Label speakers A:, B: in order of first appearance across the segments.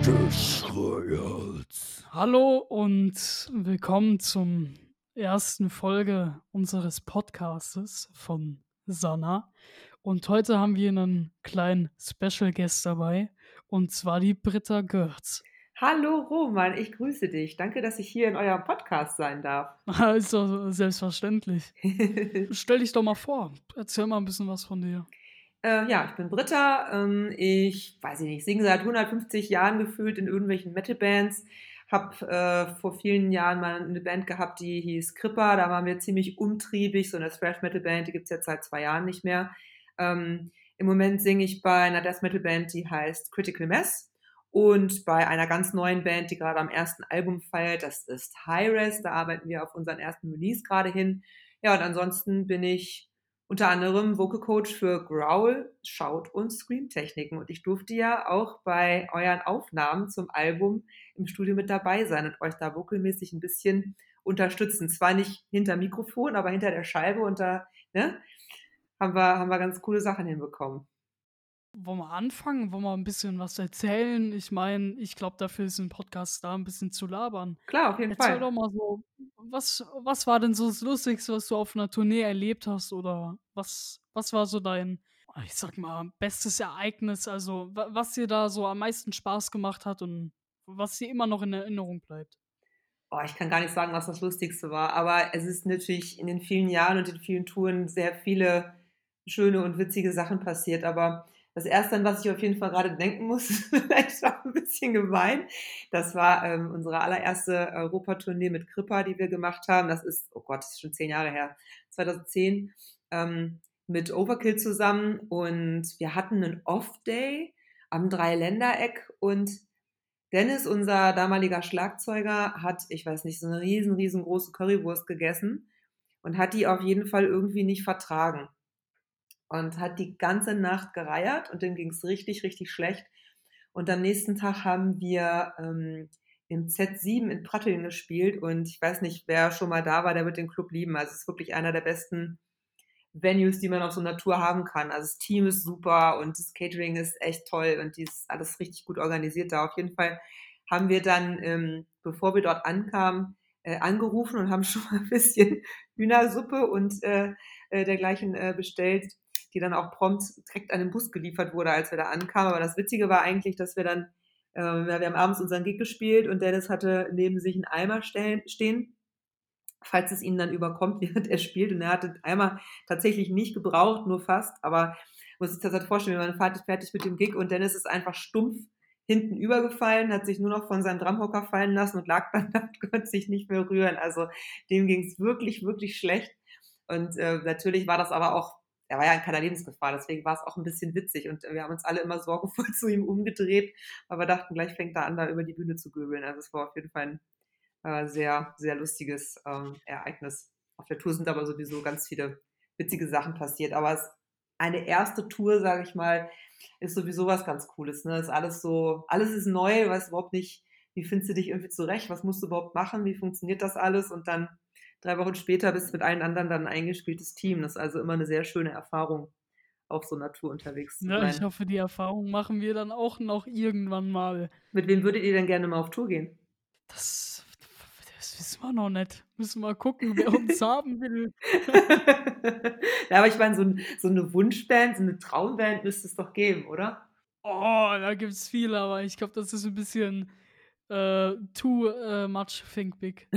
A: des Schreihals.
B: Hallo und willkommen zum ersten Folge unseres Podcastes von Sanna. Und heute haben wir einen kleinen Special Guest dabei, und zwar die Britta Görz.
C: Hallo Roman, ich grüße dich. Danke, dass ich hier in eurem Podcast sein darf.
B: Also selbstverständlich. Stell dich doch mal vor, erzähl mal ein bisschen was von dir.
C: Ja, ich bin Britta. Ich weiß nicht, singe seit 150 Jahren gefühlt in irgendwelchen Metal-Bands. Hab vor vielen Jahren mal eine Band gehabt, die hieß Krippa. Da waren wir ziemlich umtriebig, so eine Thrash-Metal-Band, die gibt's jetzt seit 2 Jahren nicht mehr. Im Moment singe ich bei einer Death-Metal-Band, die heißt Critical Mass. Und bei einer ganz neuen Band, die gerade am ersten Album feiert, das ist Hi-Res. Da arbeiten wir auf unseren ersten Release gerade hin. Ja, und ansonsten bin ich unter anderem Vocal Coach für Growl, Shout und Scream-Techniken. Und ich durfte ja auch bei euren Aufnahmen zum Album im Studio mit dabei sein und euch da vocalmäßig ein bisschen unterstützen. Zwar nicht hinter Mikrofon, aber hinter der Scheibe, und da ne, haben wir ganz coole Sachen hinbekommen.
B: Wollen wir anfangen? Wollen wir ein bisschen was erzählen? Ich meine, ich glaube, dafür ist ein Podcast da, ein bisschen zu labern.
C: Klar, auf jeden
B: Erzähl doch
C: Fall.
B: mal so, was war denn so das Lustigste, was du auf einer Tournee erlebt hast? Oder was war so dein, ich sag mal, bestes Ereignis? Also, was dir da so am meisten Spaß gemacht hat und was dir immer noch in Erinnerung bleibt?
C: Oh, ich kann gar nicht sagen, was das Lustigste war, aber es ist natürlich in den vielen Jahren und den vielen Touren sehr viele schöne und witzige Sachen passiert. Aber das Erste, an was ich auf jeden Fall gerade denken muss, ist vielleicht auch ein bisschen gemein. Das war unsere allererste Europatournee mit Krippa, die wir gemacht haben. Das ist, oh Gott, das ist schon 10 Jahre her, 2010, mit Overkill zusammen. Und wir hatten einen Off-Day am Dreiländereck, und Dennis, unser damaliger Schlagzeuger, hat, ich weiß nicht, so eine riesengroße Currywurst gegessen und hat die auf jeden Fall irgendwie nicht vertragen und hat die ganze Nacht gereiert, und dem ging's richtig schlecht. Und am nächsten Tag haben wir im Z7 in Pratteln gespielt, und ich weiß nicht, wer schon mal da war, der wird den Club lieben. Also es ist wirklich einer der besten Venues, die man auf so einer Tour haben kann. Also das Team ist super und das Catering ist echt toll und die ist alles richtig gut organisiert da. Auf jeden Fall haben wir dann, bevor wir dort ankamen, angerufen und haben schon mal ein bisschen Hühnersuppe und dergleichen bestellt, die dann auch prompt direkt an den Bus geliefert wurde, als wir da ankamen. Aber das Witzige war eigentlich, dass wir dann, ja, wir haben abends unseren Gig gespielt, und Dennis hatte neben sich einen Eimer stehen, falls es ihn dann überkommt, während er spielt. Und er hatte den Eimer tatsächlich nicht gebraucht, nur fast. Aber muss sich das halt vorstellen, wir waren fertig mit dem Gig, und Dennis ist einfach stumpf hinten übergefallen, hat sich nur noch von seinem Drumhocker fallen lassen und lag dann da und konnte sich nicht mehr rühren. Also dem ging es wirklich schlecht. Und natürlich war das aber auch, er war ja in keiner Lebensgefahr, deswegen war es auch ein bisschen witzig. Und wir haben uns alle immer sorgenvoll zu ihm umgedreht, weil wir dachten, gleich fängt er an, da über die Bühne zu göbeln. Also es war auf jeden Fall ein sehr lustiges Ereignis. Auf der Tour sind aber sowieso ganz viele witzige Sachen passiert. Aber eine erste Tour, sage ich mal, ist sowieso was ganz Cooles. Ne? Ist alles so, alles ist neu, weißt überhaupt nicht, wie findest du dich irgendwie zurecht, was musst du überhaupt machen, wie funktioniert das alles, und dann 3 Wochen später bist du mit allen anderen dann ein eingespieltes Team. Das ist also immer eine sehr schöne Erfahrung, auf so einer Tour unterwegs zu
B: Ja, ich
C: sein.
B: hoffe, die Erfahrung machen wir dann auch noch irgendwann mal.
C: Mit wem würdet ihr denn gerne mal auf Tour gehen?
B: Das das wissen wir noch nicht. Müssen wir gucken, wer uns haben will.
C: Ja, aber ich meine, so 'ne Wunschband, so 'ne Traumband müsste es doch geben, oder?
B: Oh, da gibt's viele, aber ich glaube, das ist ein bisschen, too, much think big.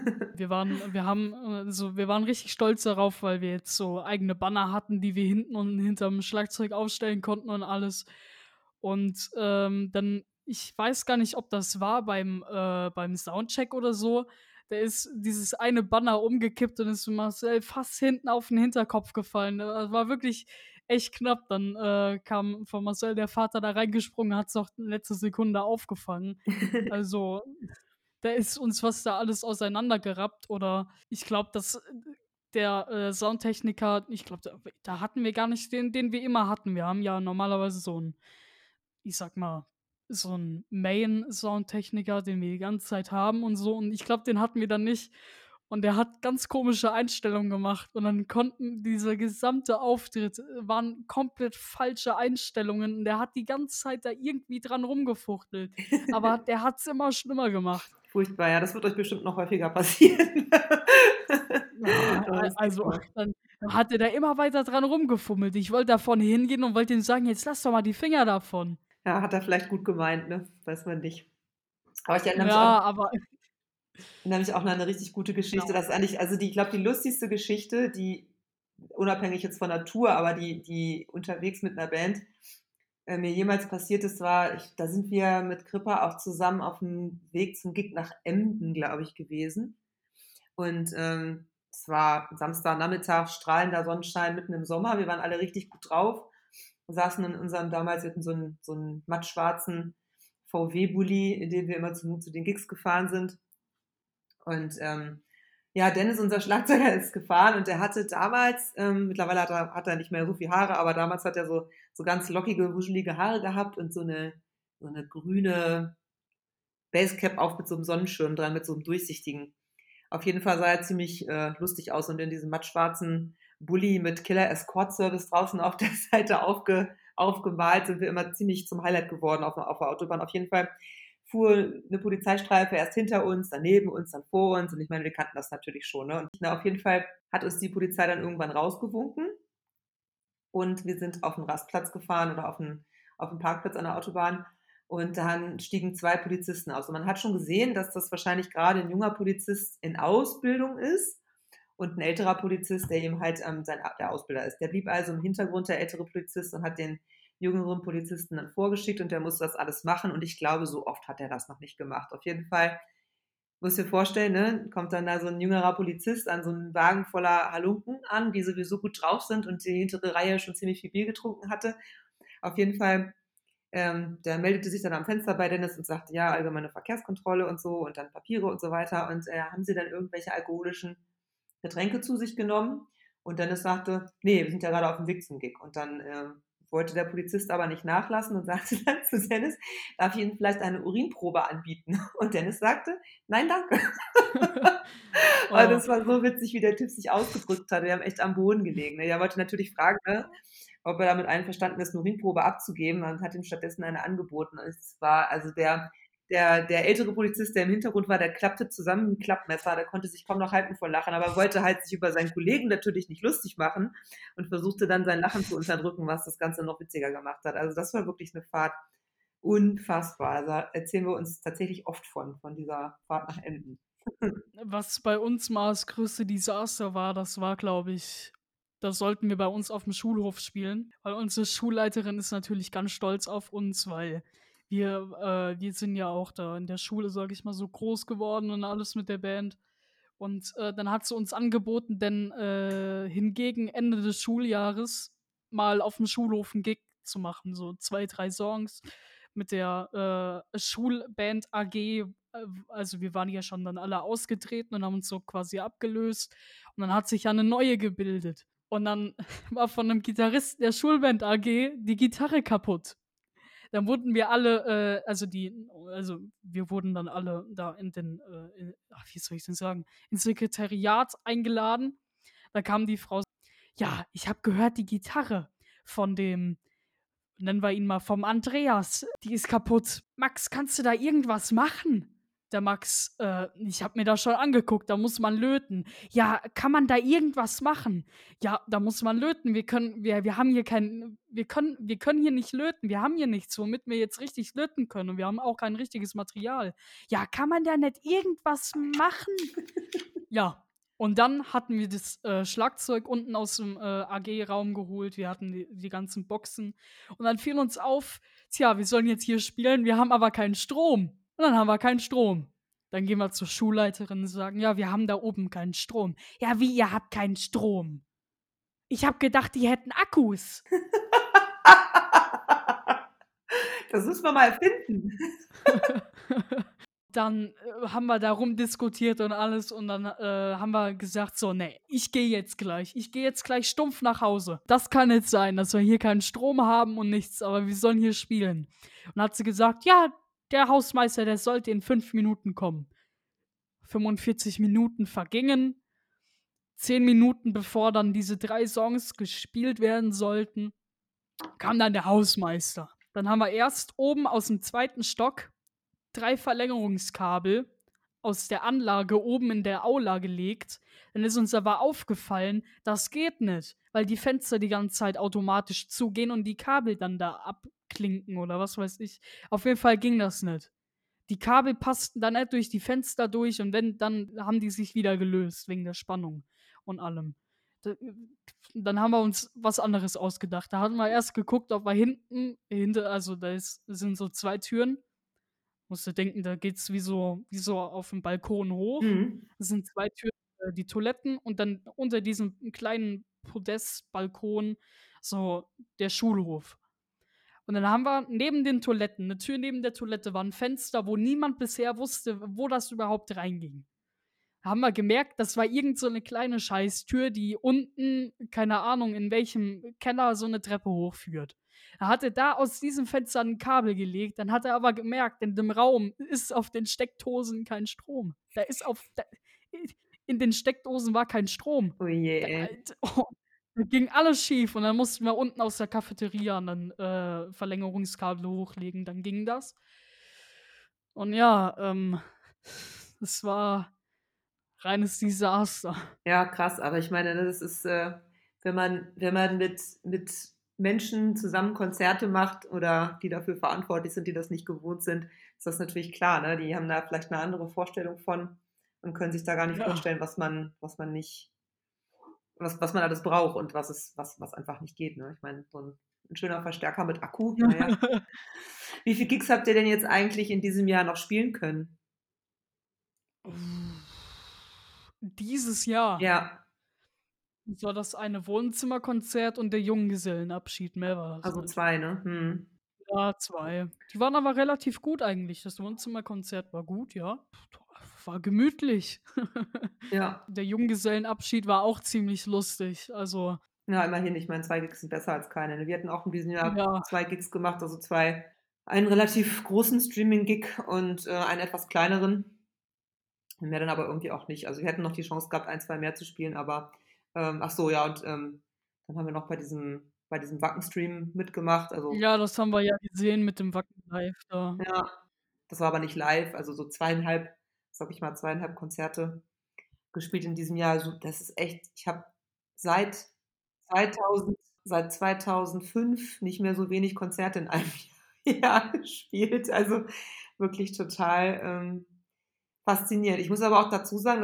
B: Wir waren richtig stolz darauf, weil wir jetzt so eigene Banner hatten, die wir hinten und hinterm Schlagzeug aufstellen konnten und alles. Und, dann, ich weiß gar nicht, ob das war beim Soundcheck oder so, da ist dieses eine Banner umgekippt und ist Marcel fast hinten auf den Hinterkopf gefallen. War wirklich echt knapp. Dann, kam von Marcel der Vater da reingesprungen, hat's noch in letzter Sekunde aufgefangen. Also, da ist uns fast da alles auseinandergerappt, oder ich glaube, dass der, Soundtechniker, ich glaube, da hatten wir gar nicht den wir immer hatten. Wir haben ja normalerweise so 'n, ich sage mal, so 'n Main-Soundtechniker, den wir die ganze Zeit haben und so, und ich glaube, den hatten wir dann nicht. Und der hat ganz komische Einstellungen gemacht. Und dann konnten dieser gesamte Auftritt waren komplett falsche Einstellungen. Und der hat die ganze Zeit da irgendwie dran rumgefuchtelt. Aber der hat's immer schlimmer gemacht.
C: Furchtbar, ja, das wird euch bestimmt noch häufiger passieren.
B: Ja,
C: Aber das geht
B: also,
C: noch.
B: dann hat er da immer weiter dran rumgefummelt. Ich wollte da vorne hingehen und wollte ihm sagen: „Jetzt lass doch mal die Finger davon."
C: Ja, hat er vielleicht gut gemeint, ne? Weiß man nicht. Aber ich erinnere mich auch
B: Ja, aber
C: an eine richtig gute Geschichte.
B: genau.
C: Das ist eigentlich, also ich glaube, die lustigste Geschichte, die unabhängig jetzt von der Tour, aber die unterwegs mit einer Band mir jemals passiert ist, da sind wir mit Krippa auch zusammen auf dem Weg zum Gig nach Emden, glaube ich, gewesen. Und es war Samstagnachmittag, strahlender Sonnenschein mitten im Sommer. Wir waren alle richtig gut drauf. Wir saßen in unserem damals, wir hatten so einen mattschwarzen VW-Bulli, in dem wir immer zu den Gigs gefahren sind. Und ja, Dennis, unser Schlagzeuger, ist gefahren und der hatte damals, mittlerweile hat er nicht mehr so viel Haare, aber damals hat er so ganz lockige, wuschelige Haare gehabt und so eine grüne Basecap auf mit so einem Sonnenschirm dran, mit so einem durchsichtigen. Auf jeden Fall sah er ziemlich lustig aus und in diesem mattschwarzen Bulli mit Killer Escort Service draußen auf der Seite aufgemalt sind wir immer ziemlich zum Highlight geworden auf der Autobahn. Auf jeden Fall fuhr eine Polizeistreife erst hinter uns, dann neben uns, dann vor uns und ich meine, wir kannten das natürlich schon. Ne? Und auf jeden Fall hat uns die Polizei dann irgendwann rausgewunken und wir sind auf den Rastplatz gefahren oder auf den Parkplatz an der Autobahn und dann stiegen 2 Polizisten aus. Und man hat schon gesehen, dass das wahrscheinlich gerade ein junger Polizist in Ausbildung ist und ein älterer Polizist, der eben halt der Ausbilder ist. Der blieb also im Hintergrund, der ältere Polizist, und hat den jüngeren Polizisten dann vorgeschickt und der musste das alles machen und ich glaube, so oft hat er das noch nicht gemacht. Auf jeden Fall, musst du dir vorstellen, ne, kommt dann da so ein jüngerer Polizist an so einen Wagen voller Halunken an, die sowieso gut drauf sind und die hintere Reihe schon ziemlich viel Bier getrunken hatte. Auf jeden Fall, der meldete sich dann am Fenster bei Dennis und sagte, ja, allgemeine Verkehrskontrolle und so und dann Papiere und so weiter. Und haben sie dann irgendwelche alkoholischen Getränke zu sich genommen? Und Dennis sagte, nee, wir sind ja gerade auf dem Weg zum Gig. Und dann wollte der Polizist aber nicht nachlassen und sagte dann zu Dennis, darf ich Ihnen vielleicht eine Urinprobe anbieten? Und Dennis sagte, nein, danke. Und
B: Oh.
C: das war so witzig, wie der Typ sich ausgedrückt hat. Wir haben echt am Boden gelegen. Ne? Er wollte natürlich fragen, ne, ob er damit einverstanden ist, eine Urinprobe abzugeben, und hat ihm stattdessen eine angeboten. Und es war also der ältere Polizist, der im Hintergrund war, der klappte zusammen mit dem Klappmesser, der konnte sich kaum noch halten vor Lachen, aber wollte halt sich über seinen Kollegen natürlich nicht lustig machen und versuchte dann sein Lachen zu unterdrücken, was das Ganze noch witziger gemacht hat. Also das war wirklich eine Fahrt unfassbar. Also erzählen wir uns tatsächlich oft von dieser Fahrt nach Emden.
B: Was bei uns mal das größte Desaster war, das war, glaube ich, das sollten wir bei uns auf dem Schulhof spielen, weil unsere Schulleiterin ist natürlich ganz stolz auf uns, weil wir sind ja auch da in der Schule, sage ich mal, so groß geworden und alles mit der Band. Und dann hat sie uns angeboten, denn hingegen Ende des Schuljahres mal auf dem Schulhof 'n Gig zu machen, so 2, 3 Songs mit der Schulband AG. Also wir waren ja schon dann alle ausgetreten und haben uns so quasi abgelöst. Und dann hat sich ja eine neue gebildet. Und dann war von einem Gitarristen der Schulband AG die Gitarre kaputt. Dann wurden wir alle, also wir wurden dann alle da wie soll ich denn sagen, ins Sekretariat eingeladen. Da kam die Frau, ja, ich habe gehört, die Gitarre von dem, nennen wir ihn mal, vom Andreas, die ist kaputt. Max, kannst du da irgendwas machen? Der Max, ich habe mir das schon angeguckt, da muss man löten. Ja, kann man da irgendwas machen? Ja, da muss man löten. Wir haben hier wir können hier nicht löten. Wir haben hier nichts, womit wir jetzt richtig löten können. Und wir haben auch kein richtiges Material. Ja, kann man da nicht irgendwas machen? Ja, und dann hatten wir das Schlagzeug unten aus dem AG-Raum geholt. Wir hatten die ganzen Boxen. Und dann fiel uns auf, tja, wir sollen jetzt hier spielen, wir haben aber keinen Strom. Und dann haben wir keinen Strom. Dann gehen wir zur Schulleiterin und sagen, ja, wir haben da oben keinen Strom. Ja, wie, ihr habt keinen Strom? Ich habe gedacht, die hätten Akkus.
C: Das müssen wir mal erfinden.
B: Dann haben wir da rumdiskutiert und alles und dann haben wir gesagt, so, nee, ich gehe jetzt gleich stumpf nach Hause. Das kann nicht sein, dass wir hier keinen Strom haben und nichts, aber wir sollen hier spielen. Und dann hat sie gesagt, ja, der Hausmeister, der sollte in 5 Minuten kommen. 45 Minuten vergingen. 10 Minuten bevor dann diese 3 Songs gespielt werden sollten, kam dann der Hausmeister. Dann haben wir erst oben aus dem 2. Stock 3 Verlängerungskabel aus der Anlage oben in der Aula gelegt. Dann ist uns aber aufgefallen, das geht nicht, weil die Fenster die ganze Zeit automatisch zugehen und die Kabel dann da abklinken oder was weiß ich. Auf jeden Fall ging das nicht. Die Kabel passten dann nicht durch die Fenster durch und wenn, dann haben die sich wieder gelöst wegen der Spannung und allem. Dann haben wir uns was anderes ausgedacht. Da hatten wir erst geguckt, ob wir also sind so 2 Türen. Musst du denken, da geht's wie so auf dem Balkon hoch.
C: Mhm.
B: Das sind 2 Türen, die Toiletten und dann unter diesem kleinen Podestbalkon so der Schulhof. Und dann haben wir neben den Toiletten, eine Tür neben der Toilette war ein Fenster, wo niemand bisher wusste, wo das überhaupt reinging. Da haben wir gemerkt, das war irgend so 'ne kleine Scheißtür, die unten, keine Ahnung, in welchem Keller so eine Treppe hochführt. Er hatte da aus diesem Fenster 'n Kabel gelegt, dann hat er aber gemerkt, in dem Raum ist auf den Steckdosen kein Strom. In den Steckdosen war kein Strom.
C: Oh je,
B: Da
C: ey.
B: oh, da ging alles schief und dann mussten wir unten aus der Cafeteria dann, Verlängerungskabel hochlegen, dann ging das. Und ja, es war reines Desaster.
C: Ja, krass, aber ich meine, ne, das ist, wenn man mit Menschen zusammen Konzerte macht oder die dafür verantwortlich sind, die das nicht gewohnt sind, ist das natürlich klar, ne? Die haben da vielleicht eine andere Vorstellung von und können sich da gar nicht
B: Ja.
C: vorstellen, was man nicht was man alles braucht und was einfach nicht geht, ne? Ich meine, so 'n schöner Verstärker mit Akku, na ja. Wie viel Gigs habt ihr denn jetzt eigentlich in diesem Jahr noch spielen können?
B: Dieses Jahr
C: Ja,
B: war das eine Wohnzimmerkonzert und der Junggesellenabschied, mehr war das
C: also
B: nicht.
C: 2, ne? Mhm.
B: Ja, 2. Die waren aber relativ gut eigentlich. Das Wohnzimmerkonzert war gut, ja. War gemütlich.
C: Ja.
B: Der Junggesellenabschied war auch ziemlich lustig. Also,
C: Ja, immerhin, ich meine, 2 Gigs sind besser als keine, ne? Wir hatten auch in diesem Jahr
B: ja,
C: 2 Gigs gemacht, also 2 einen relativ großen Streaming-Gig und, einen etwas kleineren. Mehr dann aber irgendwie auch nicht. Also, wir hätten noch die Chance gehabt, ein 2 mehr zu spielen, aber, ach so, ja, und, dann haben wir noch bei diesem Wacken-Stream mitgemacht. Also,
B: ja, das haben wir ja gesehen mit dem Wacken Live da.
C: ja, das war aber nicht live, also so 2,5, sage ich mal, 2,5 Konzerte gespielt in diesem Jahr. Also, das ist echt, ich habe seit 2000 seit 2005 nicht mehr so wenig Konzerte in einem Jahr gespielt. Also, wirklich total, faszinierend. Ich muss aber auch dazu sagen,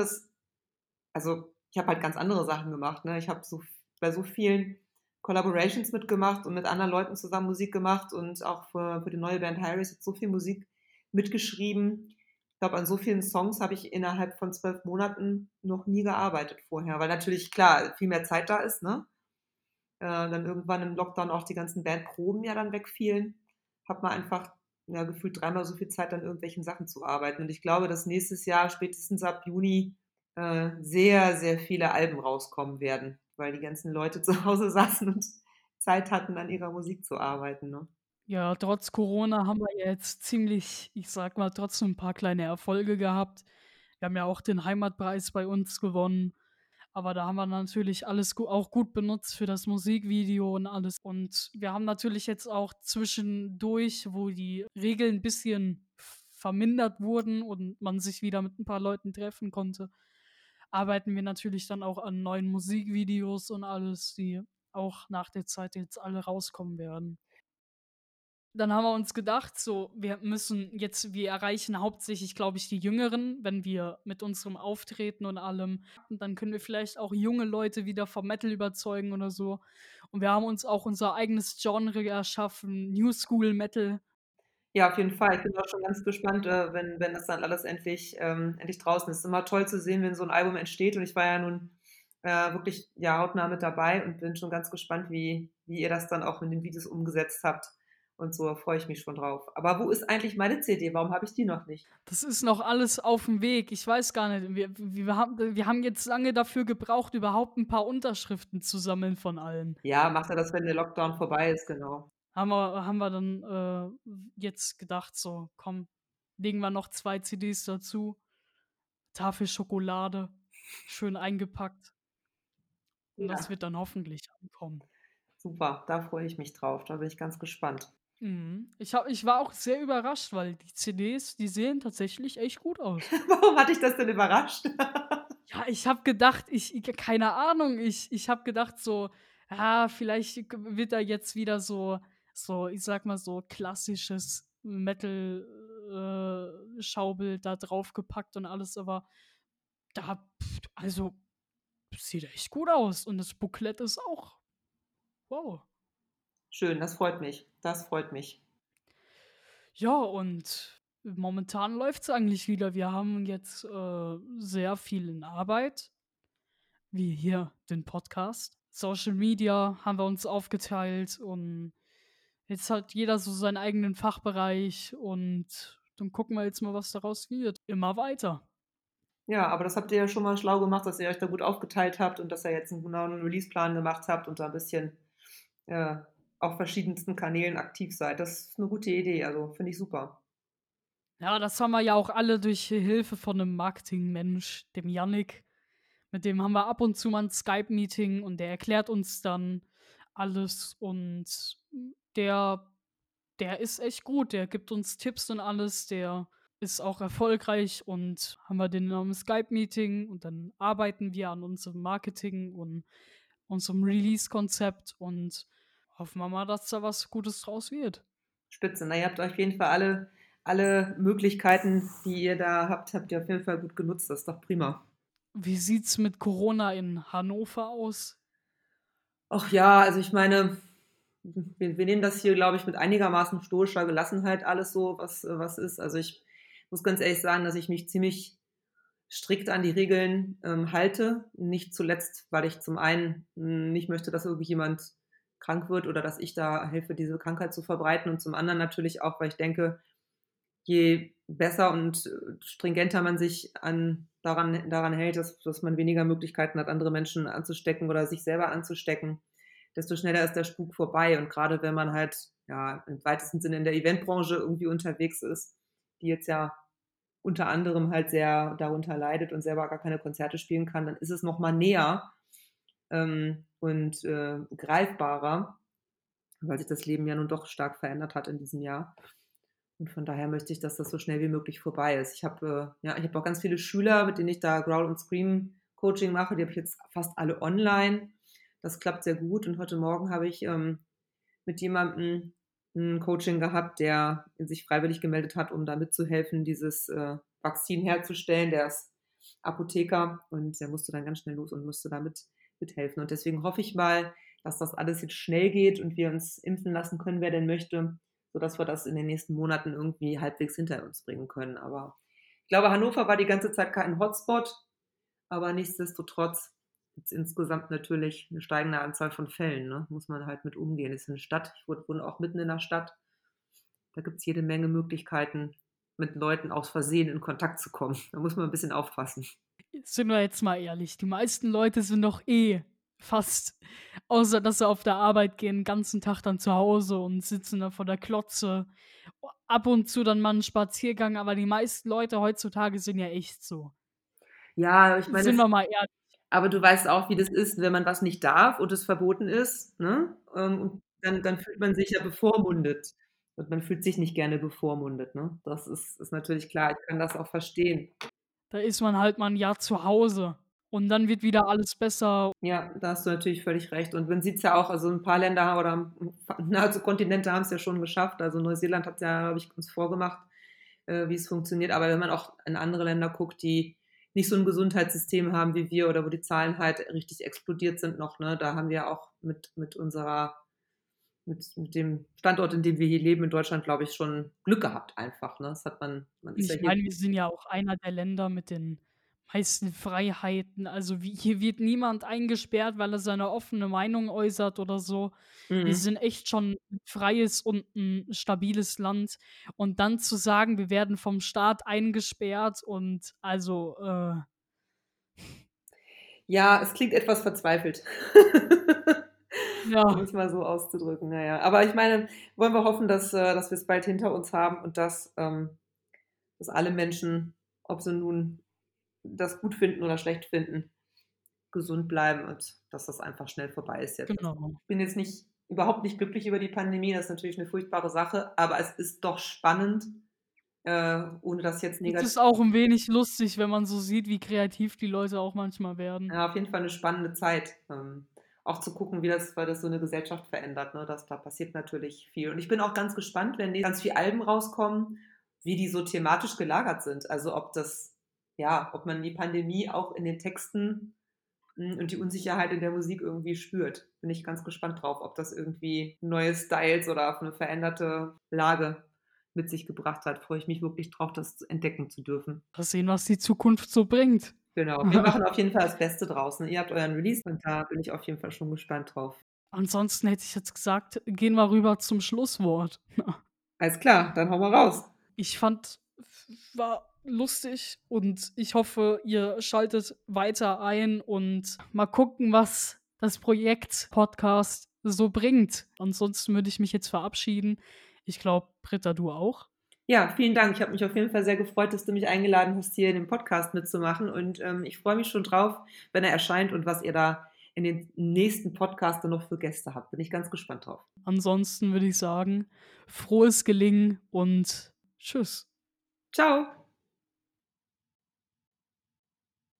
C: ich habe halt ganz andere Sachen gemacht, ne? Ich habe bei so vielen Collaborations mitgemacht und mit anderen Leuten zusammen Musik gemacht und auch für die neue Band Hiris jetzt so viel Musik mitgeschrieben. Ich glaube, an so vielen Songs habe ich innerhalb von 12 Monaten noch nie gearbeitet vorher, weil natürlich, klar, viel mehr Zeit da ist, ne? Dann irgendwann im Lockdown auch die ganzen Bandproben ja dann wegfielen, hat man einfach, ja, gefühlt dreimal so viel Zeit an irgendwelchen Sachen zu arbeiten. Und ich glaube, dass nächstes Jahr, spätestens ab Juni, sehr, sehr viele Alben rauskommen werden, weil die ganzen Leute zu Hause saßen und Zeit hatten, an ihrer Musik zu arbeiten, ne?
B: Ja, trotz Corona haben wir ja jetzt ziemlich, ich sage mal, trotzdem 'n paar kleine Erfolge gehabt. Wir haben ja auch den Heimatpreis bei uns gewonnen. Aber da haben wir natürlich alles auch gut benutzt für das Musikvideo und alles. Und wir haben natürlich jetzt auch zwischendurch, wo die Regeln ein bisschen vermindert wurden und man sich wieder mit ein paar Leuten treffen konnte, arbeiten wir natürlich dann auch an neuen Musikvideos und alles, die auch nach der Zeit jetzt alle rauskommen werden. Dann haben wir uns gedacht, so, wir erreichen hauptsächlich, glaube ich, die Jüngeren, wenn wir mit unserem Auftreten und allem, und dann können wir vielleicht auch junge Leute wieder vom Metal überzeugen oder so. Und wir haben uns auch unser eigenes Genre erschaffen, New School Metal.
C: Ja, auf jeden Fall. Ich bin auch schon ganz gespannt, wenn das dann alles endlich draußen ist. Es ist immer toll zu sehen, wenn so 'n Album entsteht und ich war ja nun, wirklich, ja, hautnah mit dabei und bin schon ganz gespannt, wie ihr das dann auch mit den Videos umgesetzt habt und so, freue ich mich schon drauf. Aber wo ist eigentlich meine CD? Warum habe ich die noch nicht?
B: Das ist noch alles auf dem Weg. Ich weiß gar nicht, wir haben jetzt lange dafür gebraucht, überhaupt ein paar Unterschriften zu sammeln von allen.
C: Ja, macht er das, wenn der Lockdown vorbei ist, genau.
B: Haben wir dann, jetzt gedacht, so: „Komm, legen wir noch 2 CDs dazu.“ Tafel Schokolade, schön eingepackt. Und das
C: Ja,
B: wird dann hoffentlich ankommen.
C: super, da freue ich mich drauf. Da bin ich ganz gespannt.
B: Mhm. Ich war auch sehr überrascht, weil die CDs, die sehen tatsächlich echt gut aus.
C: Warum hat dich das denn überrascht?
B: Ja, ich habe gedacht, keine Ahnung, ich habe gedacht so, ja, vielleicht wird da jetzt wieder so, ich sag mal, so klassisches Metal, Schaubild da draufgepackt und alles, aber also, sieht echt gut aus und das Booklet ist auch wow.
C: Schön, das freut mich. Das freut mich.
B: Ja, und momentan läuft's eigentlich wieder. Wir haben jetzt, sehr viel in Arbeit, wie hier den Podcast. Social Media haben wir uns aufgeteilt und jetzt hat jeder so seinen eigenen Fachbereich und dann gucken wir jetzt mal, was daraus wird. Immer weiter.
C: Ja, aber das habt ihr ja schon mal schlau gemacht, dass ihr euch da gut aufgeteilt habt und dass ihr jetzt einen genauen Releaseplan gemacht habt und da ein bisschen äh, auf verschiedensten Kanälen aktiv seid. Das ist eine gute Idee, also finde ich super.
B: Ja, das haben wir ja auch alle durch Hilfe von einem Marketingmensch, dem Yannick. Mit dem haben wir ab und zu mal 'n Skype-Meeting und der erklärt uns dann alles und der der ist echt gut. Der gibt uns Tipps und alles. Der ist auch erfolgreich und haben wir den am Skype-Meeting und dann arbeiten wir an unserem Marketing und unserem Release-Konzept und hoffen wir mal, dass da was Gutes draus wird.
C: Spitze. Na, ihr habt auf jeden Fall alle Möglichkeiten, die ihr da habt, habt ihr auf jeden Fall gut genutzt. Das ist doch prima.
B: Wie sieht's mit Corona in Hannover aus?
C: Ach ja, also ich meine, wir nehmen das hier, glaube ich, mit einigermaßen stoischer Gelassenheit alles so, was ist. Also ich muss ganz ehrlich sagen, dass ich mich ziemlich strikt an die Regeln halte. Nicht zuletzt, weil ich zum einen nicht möchte, dass irgendwie jemand krank wird oder dass ich da helfe, diese Krankheit zu verbreiten. Und zum anderen natürlich auch, weil ich denke, je besser und stringenter man sich daran hält, dass man weniger Möglichkeiten hat, andere Menschen anzustecken oder sich selber anzustecken, desto schneller ist der Spuk vorbei. Und gerade wenn man halt ja im weitesten Sinne in der Eventbranche irgendwie unterwegs ist, die jetzt ja unter anderem halt sehr darunter leidet und selber gar keine Konzerte spielen kann, dann ist es noch mal näher und greifbarer, weil sich das Leben ja nun doch stark verändert hat in diesem Jahr. Und von daher möchte ich, dass das so schnell wie möglich vorbei ist. Ich habe auch ganz viele Schüler, mit denen ich da Growl und Scream Coaching mache. Die habe ich jetzt fast alle online. Das klappt sehr gut. Und heute Morgen habe ich mit jemandem ein Coaching gehabt, der sich freiwillig gemeldet hat, um da mitzuhelfen, dieses Vakzin herzustellen. Der ist Apotheker und der musste dann ganz schnell los und musste da mithelfen. Und deswegen hoffe ich mal, dass das alles jetzt schnell geht und wir uns impfen lassen können, wer denn möchte, sodass wir das in den nächsten Monaten irgendwie halbwegs hinter uns bringen können. Aber ich glaube, Hannover war die ganze Zeit kein Hotspot, aber nichtsdestotrotz gibt es insgesamt natürlich eine steigende Anzahl von Fällen. Ne? Muss man halt mit umgehen. Es ist eine Stadt. Ich wohne auch mitten in der Stadt. Da gibt es jede Menge Möglichkeiten, mit Leuten aus Versehen in Kontakt zu kommen. Da muss man ein bisschen aufpassen.
B: Sind wir jetzt mal ehrlich, die meisten Leute sind doch eh fast, außer dass sie auf der Arbeit gehen, 'n ganzen Tag dann zu Hause und sitzen da vor der Klotze. Ab und zu dann mal 'n Spaziergang, aber die meisten Leute heutzutage sind ja echt so.
C: Ja, ich meine,
B: Sind wir mal ehrlich.
C: aber du weißt auch, wie das ist, wenn man was nicht darf und es verboten ist, ne? Und dann fühlt man sich ja bevormundet. Und man fühlt sich nicht gerne bevormundet, ne? Das ist natürlich klar. Ich kann das auch verstehen.
B: Da ist man halt mal 'n Jahr zu Hause und dann wird wieder alles besser.
C: Ja, da hast du natürlich völlig recht. Und man sieht's ja auch, also ein paar Länder oder nahezu Kontinente haben's ja schon geschafft. Also Neuseeland hat's ja, glaube ich, uns vorgemacht, wie es funktioniert. Aber wenn man auch in andere Länder guckt, die nicht so ein Gesundheitssystem haben wie wir oder wo die Zahlen halt richtig explodiert sind noch, ne, da haben wir auch mit dem Standort, in dem wir hier leben in Deutschland, glaube ich, schon Glück gehabt einfach, ne? Das hat man
B: Und
C: ist ja
B: ich
C: hier
B: meine, wir sind ja auch einer der Länder mit den meisten Freiheiten. Also, wie hier wird niemand eingesperrt, weil er seine offene Meinung äußert oder so. Wir
C: mhm.
B: sind echt schon 'n freies und 'n stabiles Land. Und dann zu sagen, wir werden vom Staat eingesperrt und also,
C: Ja, es klingt etwas verzweifelt. Um
B: ja.
C: es mal so auszudrücken, na ja. Aber ich meine, wollen wir hoffen, dass wir's bald hinter uns haben und dass alle Menschen, ob sie nun das gut finden oder schlecht finden, gesund bleiben und dass das einfach schnell vorbei ist jetzt.
B: Genau.
C: Ich bin jetzt überhaupt nicht glücklich über die Pandemie, das ist natürlich eine furchtbare Sache, aber es ist doch spannend, ohne das jetzt
B: Es
C: negativ.
B: ist auch ein wenig lustig, wenn man so sieht, wie kreativ die Leute auch manchmal werden.
C: Ja, auf jeden Fall eine spannende Zeit, auch zu gucken, weil das so eine Gesellschaft verändert, ne? Da passiert natürlich viel. Und ich bin auch ganz gespannt, wenn ganz viele Alben rauskommen, wie die so thematisch gelagert sind. Also, ob man die Pandemie auch in den Texten, und die Unsicherheit in der Musik irgendwie spürt. Bin ich ganz gespannt drauf, ob das irgendwie neue Styles oder auf eine veränderte Lage mit sich gebracht hat. Freue ich mich wirklich drauf, das entdecken zu dürfen.
B: Mal sehen, was die Zukunft so bringt.
C: Genau, wir machen auf jeden Fall das Beste draus, ne? Ihr habt euren Release und da bin ich auf jeden Fall schon gespannt drauf.
B: Ansonsten hätte ich jetzt gesagt, gehen wir rüber zum Schlusswort.
C: Alles klar, dann hauen wir raus.
B: Ich fand, war lustig und ich hoffe, ihr schaltet weiter ein und mal gucken, was das Projekt Podcast so bringt. Ansonsten würde ich mich jetzt verabschieden. Ich glaube, Britta, du auch.
C: Ja, vielen Dank. Ich habe mich auf jeden Fall sehr gefreut, dass du mich eingeladen hast, hier in dem Podcast mitzumachen und, ich freue mich schon drauf, wenn er erscheint und was ihr da in den nächsten Podcast dann noch für Gäste habt. Bin ich ganz gespannt drauf.
B: Ansonsten würde ich sagen, frohes Gelingen und tschüss.
C: Ciao.